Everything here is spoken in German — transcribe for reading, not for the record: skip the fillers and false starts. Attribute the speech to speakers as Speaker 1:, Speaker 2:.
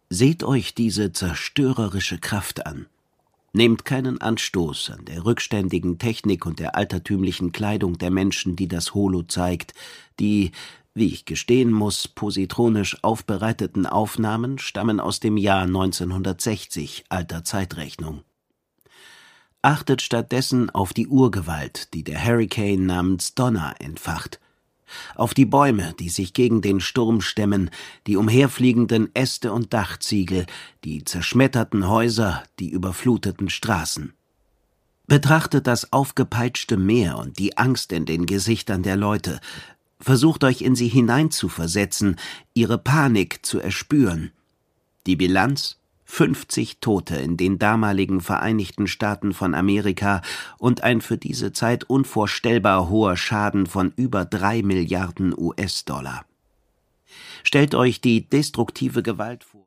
Speaker 1: Seht euch diese zerstörerische Kraft an. Nehmt keinen Anstoß an der rückständigen Technik und der altertümlichen Kleidung der Menschen, die das Holo zeigt. Die, wie ich gestehen muss, positronisch aufbereiteten Aufnahmen stammen aus dem Jahr 1960 alter Zeitrechnung. Achtet stattdessen auf die Urgewalt, die der Hurrikan namens Donna entfacht. Auf die Bäume, die sich gegen den Sturm stemmen, die umherfliegenden Äste und Dachziegel, die zerschmetterten Häuser, die überfluteten Straßen. Betrachtet das aufgepeitschte Meer und die Angst in den Gesichtern der Leute. Versucht euch in sie hineinzuversetzen, ihre Panik zu erspüren. Die Bilanz? 50 Tote in den damaligen Vereinigten Staaten von Amerika und ein für diese Zeit unvorstellbar hoher Schaden von über 3 Milliarden US-Dollar. Stellt euch die destruktive Gewalt vor.